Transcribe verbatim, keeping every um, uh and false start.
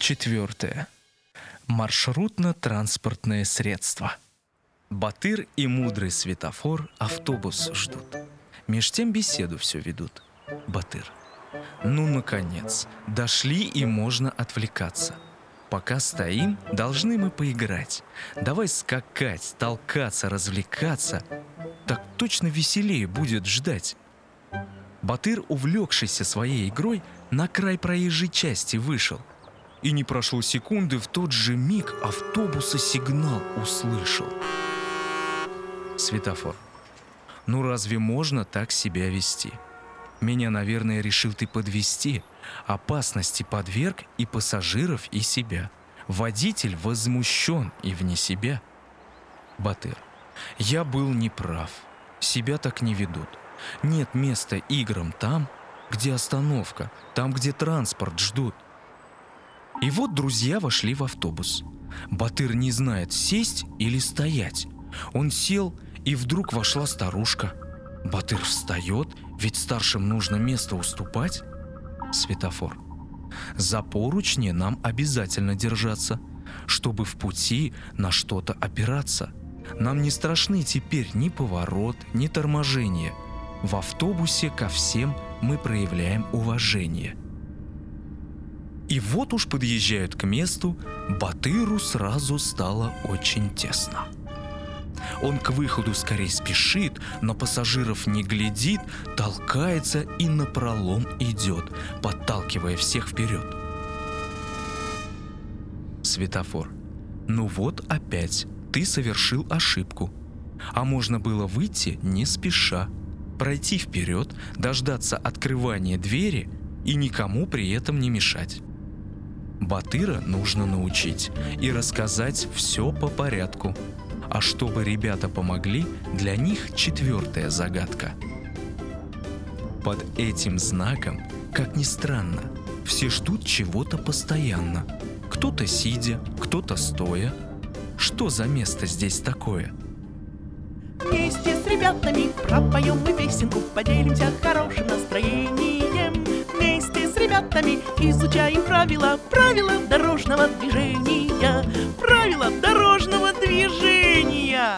четвертое. Маршрутно-транспортное средство. Батыр и мудрый светофор автобус ждут. Меж тем беседу все ведут. Батыр: ну, наконец, дошли и можно отвлекаться. Пока стоим, должны мы поиграть. Давай скакать, толкаться, развлекаться. Так точно веселее будет ждать. Батыр, увлекшийся своей игрой, на край проезжей части вышел. И не прошло секунды, в тот же миг автобуса сигнал услышал. Светофор: ну разве можно так себя вести? Меня, наверное, решил ты подвести. Опасности подверг и пассажиров, и себя. Водитель возмущен и вне себя. Батыр: я был неправ. Себя так не ведут. Нет места играм там, где остановка, там, где транспорт ждут. И вот друзья вошли в автобус. Батыр не знает, сесть или стоять. Он сел, и вдруг вошла старушка. Батыр встает, ведь старшим нужно место уступать. Светофор: за поручни нам обязательно держаться, чтобы в пути на что-то опираться. Нам не страшны теперь ни поворот, ни торможение. В автобусе ко всем мы проявляем уважение. И вот уж подъезжают к месту, Батыру сразу стало очень тесно. Он к выходу скорей спешит, на пассажиров не глядит, толкается и напролом идет, подталкивая всех вперед. Светофор: ну вот опять ты совершил ошибку. А можно было выйти не спеша, пройти вперед, дождаться открывания двери и никому при этом не мешать. Батыра нужно научить и рассказать все по порядку. А чтобы ребята помогли, для них четвертая загадка. Под этим знаком, как ни странно, все ждут чего-то постоянно. Кто-то сидя, кто-то стоя. Что за место здесь такое? Вместе с ребятами пропоем мы песенку, поделимся хорошим настроением. Вместе с ребятами изучаем правила, правила дорожного движения. Правила дорожного движения.